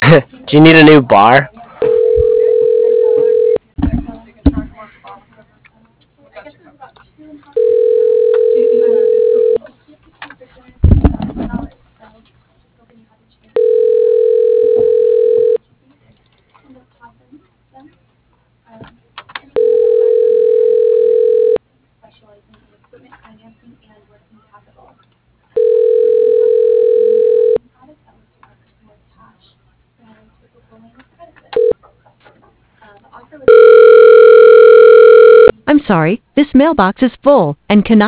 Do you need a new bar? I'm sorry, this mailbox is full and cannot